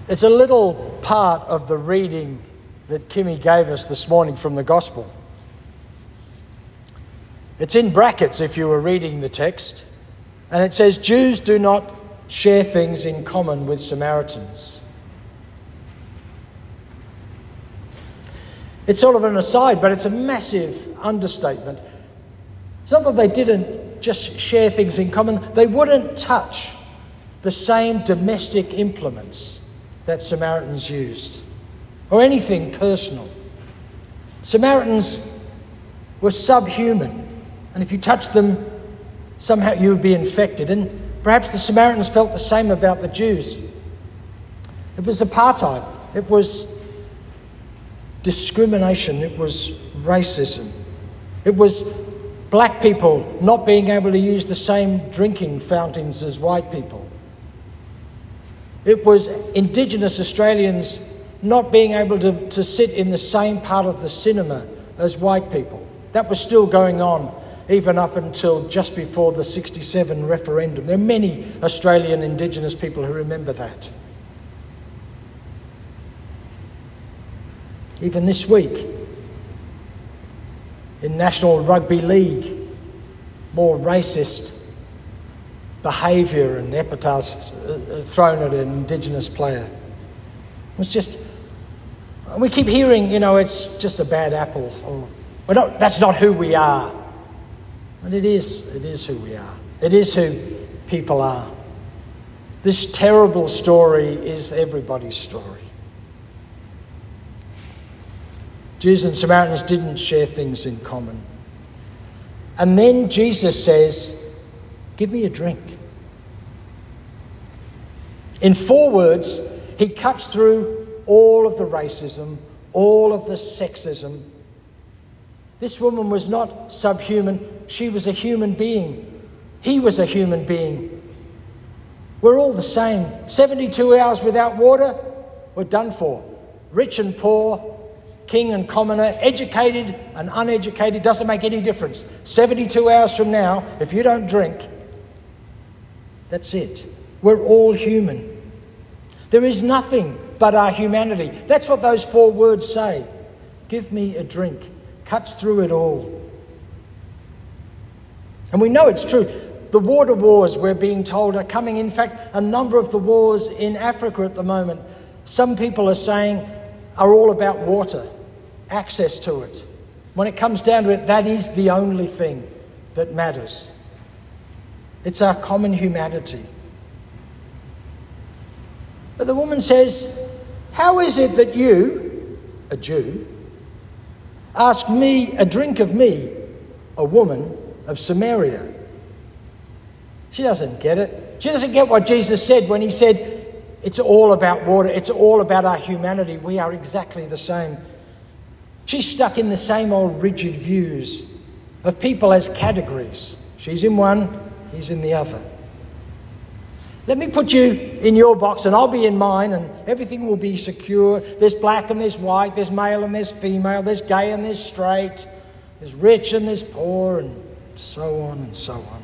It's a little part of the reading that Kimmy gave us this morning from the Gospel. It's in brackets if you were reading the text, and it says, Jews do not share things in common with Samaritans. It's sort of an aside, but it's a massive understatement. It's not that they didn't just share things in common, they wouldn't touch the same domestic implements that Samaritans used, or anything personal. Samaritans were subhuman, and if you touched them, somehow you would be infected. And perhaps the Samaritans felt the same about the Jews. It was apartheid. It was discrimination. It was racism. It was black people not being able to use the same drinking fountains as white people. It was Indigenous Australians not being able to sit in the same part of the cinema as white people. That was still going on even up until just before the 67 referendum. There are many Australian Indigenous people who remember that. Even this week, in National Rugby League, more racist behaviour and epithets thrown at an Indigenous player. It's just, we keep hearing, it's just a bad apple, or that's not who we are. And it is who we are. It is who people are. This terrible story is everybody's story. Jews and Samaritans didn't share things in common. And then Jesus says, give me a drink. In 4 words, he cuts through all of the racism, all of the sexism. This woman was not subhuman. She was a human being. He was a human being. We're all the same. 72 hours without water, we're done for. Rich and poor, king and commoner, educated and uneducated, doesn't make any difference. 72 hours from now, if you don't drink, that's it. We're all human. There is nothing but our humanity. That's what those 4 words say. Give me a drink. Cuts through it all. And we know it's true. The water wars, we're being told, are coming. In fact, a number of the wars in Africa at the moment, some people are saying, are all about water, access to it. When it comes down to it, that is the only thing that matters. It's our common humanity. But the woman says, how is it that you, a Jew, ask me a drink of me, a woman of Samaria? She doesn't get it. She doesn't get what Jesus said when he said, it's all about water. It's all about our humanity. We are exactly the same. She's stuck in the same old rigid views of people as categories. She's in one, he's in the other. Let me put you in your box and I'll be in mine, and everything will be secure. There's black and there's white, there's male and there's female, there's gay and there's straight, there's rich and there's poor, and so on and so on.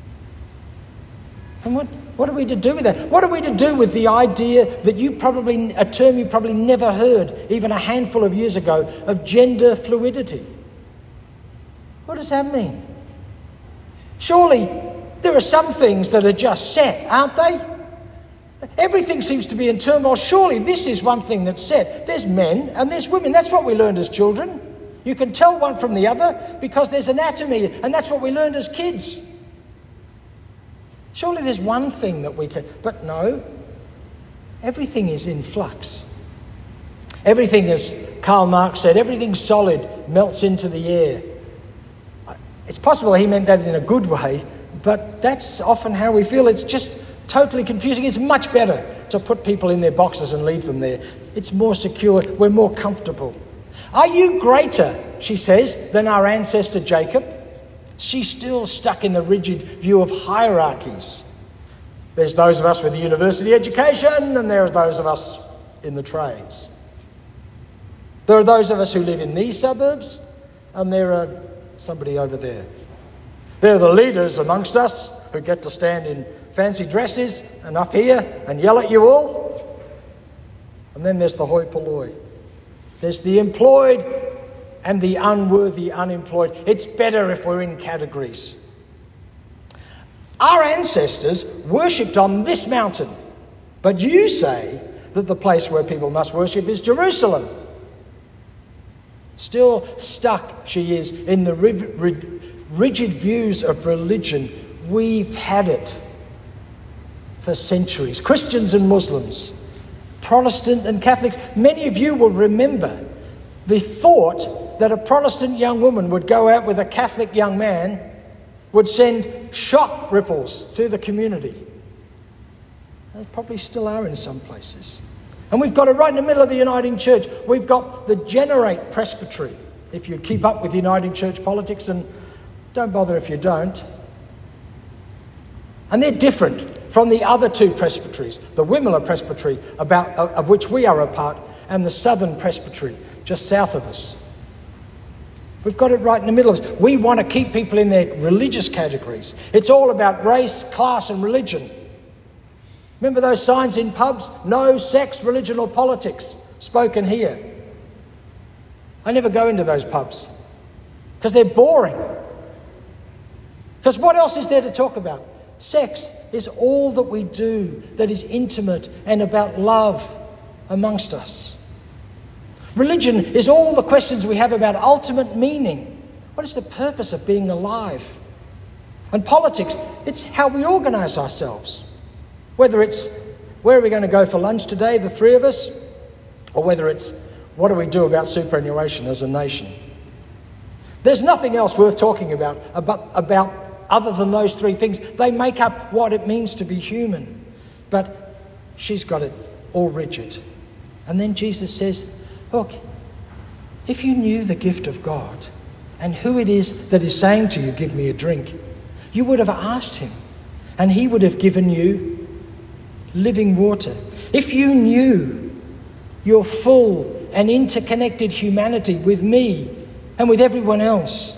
And what are we to do with that? What are we to do with the idea that a term you probably never heard, even a handful of years ago, of gender fluidity? What does that mean? Surely there are some things that are just set, aren't they? Everything seems to be in turmoil. Surely this is one thing that's set. There's men and there's women. That's what we learned as children. You can tell one from the other because there's anatomy, and that's what we learned as kids. Surely there's one thing that we can... But no, everything is in flux. Everything, as Karl Marx said, everything solid melts into the air. It's possible he meant that in a good way, but that's often how we feel. It's just totally confusing. It's much better to put people in their boxes and leave them there. It's more secure. We're more comfortable. Are you greater, she says, than our ancestor Jacob? She's still stuck in the rigid view of hierarchies. There's those of us with a university education, and there are those of us in the trades. There are those of us who live in these suburbs, and there are somebody over there. There are the leaders amongst us who get to stand in fancy dresses and up here and yell at you all. And then there's the hoi polloi. There's the employed and the unworthy unemployed. It's better if we're in categories. Our ancestors worshipped on this mountain, but you say that the place where people must worship is Jerusalem. Still stuck, she is, in the rigid views of religion. We've had it for centuries. Christians and Muslims, Protestant and Catholics. Many of you will remember the thought that a Protestant young woman would go out with a Catholic young man would send shock ripples through the community. They probably still are in some places. And we've got it right in the middle of the Uniting Church. We've got the Generate Presbytery, if you keep up with Uniting Church politics, and don't bother if you don't. And they're different from the other two presbyteries, the Wimmera Presbytery, of which we are a part, and the Southern Presbytery, just south of us. We've got it right in the middle of us. We want to keep people in their religious categories. It's all about race, class, and religion. Remember those signs in pubs? No sex, religion, or politics spoken here. I never go into those pubs because they're boring. Because what else is there to talk about? Sex is all that we do that is intimate and about love amongst us. Religion is all the questions we have about ultimate meaning. What is the purpose of being alive? And politics, it's how we organise ourselves. Whether it's where are we going to go for lunch today, the three of us, or whether it's what do we do about superannuation as a nation. There's nothing else worth talking about other than those three things. They make up what it means to be human. But she's got it all rigid. And then Jesus says, look, if you knew the gift of God and who it is that is saying to you, give me a drink, you would have asked him and he would have given you living water. If you knew your full and interconnected humanity with me and with everyone else,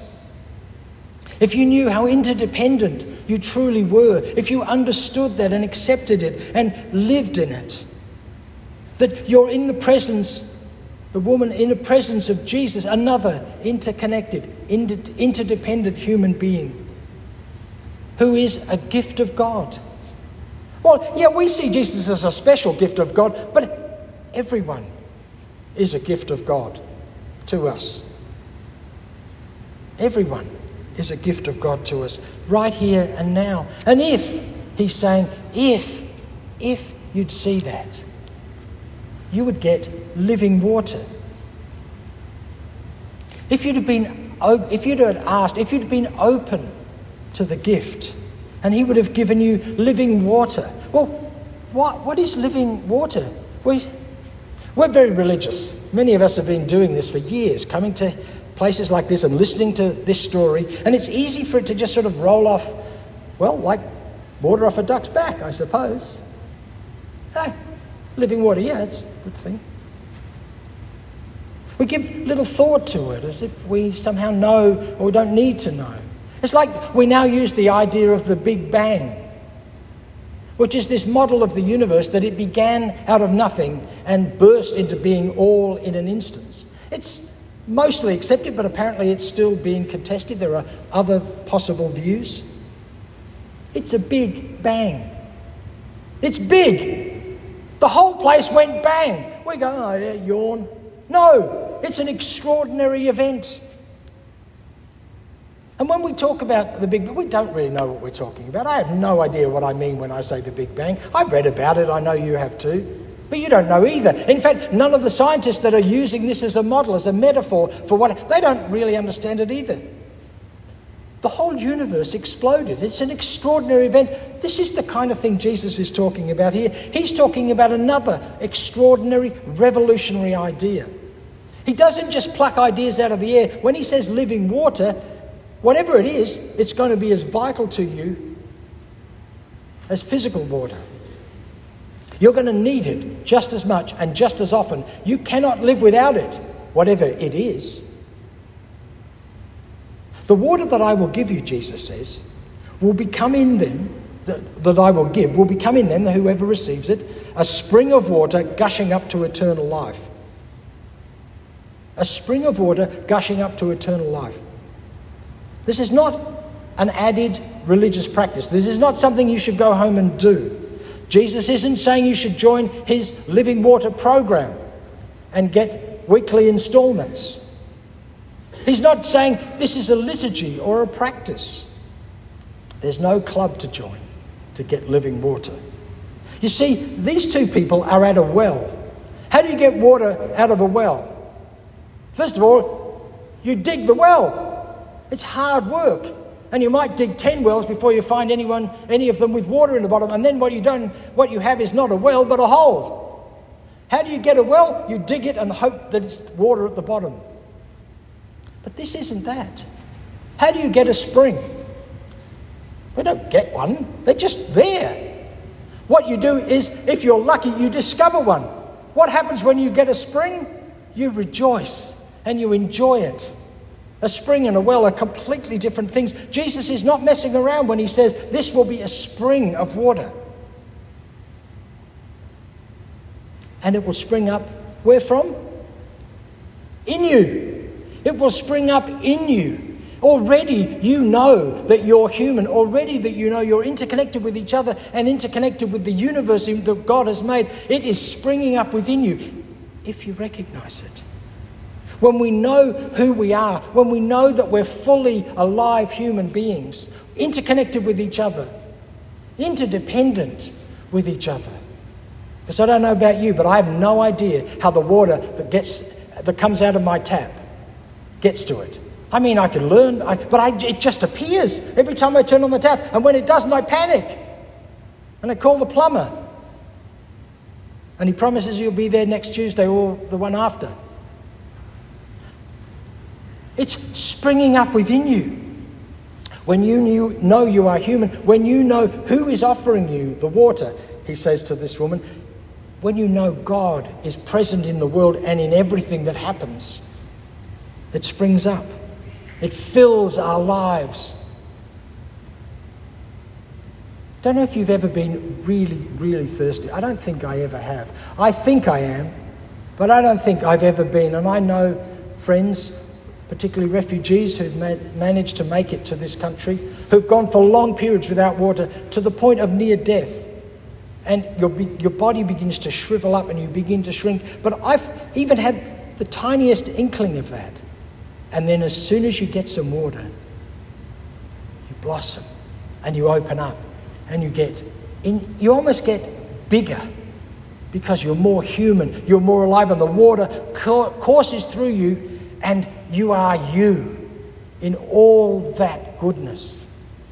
if you knew how interdependent you truly were, if you understood that and accepted it and lived in it, that you're in the presence, the woman in the presence of Jesus, another interconnected, interdependent human being who is a gift of God. Well, yeah, we see Jesus as a special gift of God, but everyone is a gift of God to us. Everyone is a gift of God to us, right here and now. And if, he's saying, if you'd see that, you would get living water. If you'd have been open to the gift, and he would have given you living water. Well, what is living water? We're very religious. Many of us have been doing this for years, coming to places like this and listening to this story, and it's easy for it to just sort of roll off, well, like water off a duck's back, I suppose. Hey, living water, yeah, it's a good thing. We give little thought to it as if we somehow know or we don't need to know. It's like we now use the idea of the Big Bang, which is this model of the universe that it began out of nothing and burst into being all in an instance. It's mostly accepted, but apparently it's still being contested. There are other possible views. It's a big bang. It's big. The whole place went bang. We go, oh yeah, yawn. No, it's an extraordinary event. And when we talk about the Big Bang, we don't really know what we're talking about. I have no idea what I mean when I say the Big Bang. I've read about it, I know you have too. But you don't know either. In fact, none of the scientists that are using this as a model, as a metaphor for what, they don't really understand it either. The whole universe exploded. It's an extraordinary event. This is the kind of thing Jesus is talking about here. He's talking about another extraordinary, revolutionary idea. He doesn't just pluck ideas out of the air. When he says living water, whatever it is, it's going to be as vital to you as physical water. You're going to need it just as much and just as often. You cannot live without it, whatever it is. The water that I will give you, Jesus says, will become in them that I will give will become in them, whoever receives it, a spring of water gushing up to eternal life. A spring of water gushing up to eternal life. This is not an added religious practice. This is not something you should go home and do. Jesus isn't saying you should join his living water program and get weekly installments. He's not saying this is a liturgy or a practice. There's no club to join to get living water. You see, these two people are at a well. How do you get water out of a well? First of all, you dig the well. It's hard work. And you might dig 10 wells before you find any of them with water in the bottom. And then what you have is not a well, but a hole. How do you get a well? You dig it and hope that it's water at the bottom. But this isn't that. How do you get a spring? We don't get one. They're just there. What you do is, if you're lucky, you discover one. What happens when you get a spring? You rejoice and you enjoy it. A spring and a well are completely different things. Jesus is not messing around when he says this will be a spring of water. And it will spring up where from? In you. It will spring up in you. Already you know that you're human. Already that you know you're interconnected with each other and interconnected with the universe that God has made. It is springing up within you if you recognize it. When we know who we are, when we know that we're fully alive human beings, interconnected with each other, interdependent with each other. Because I don't know about you, but I have no idea how the water that comes out of my tap gets to it. I mean, I can learn, it just appears every time I turn on the tap. And when it doesn't, I panic. And I call the plumber. And he promises he'll be there next Tuesday or the one after. It's springing up within you. When you know you are human, when you know who is offering you the water, he says to this woman, when you know God is present in the world and in everything that happens, it springs up. It fills our lives. Don't know if you've ever been really, really thirsty. I don't think I ever have. I think I am, but I don't think I've ever been. And I know friends, particularly refugees who've managed to make it to this country, who've gone for long periods without water to the point of near death. And your body begins to shrivel up and you begin to shrink. But I've even had the tiniest inkling of that. And then as soon as you get some water, you blossom and you open up and you almost get bigger because you're more human, you're more alive, and the water courses through you and you are you in all that goodness.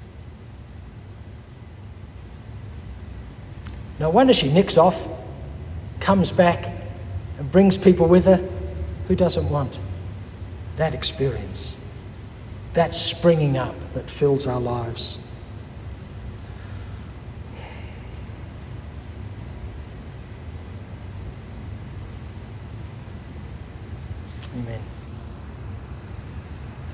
No wonder she nicks off, comes back and brings people with her. Who doesn't want that experience? That springing up that fills our lives. Amen.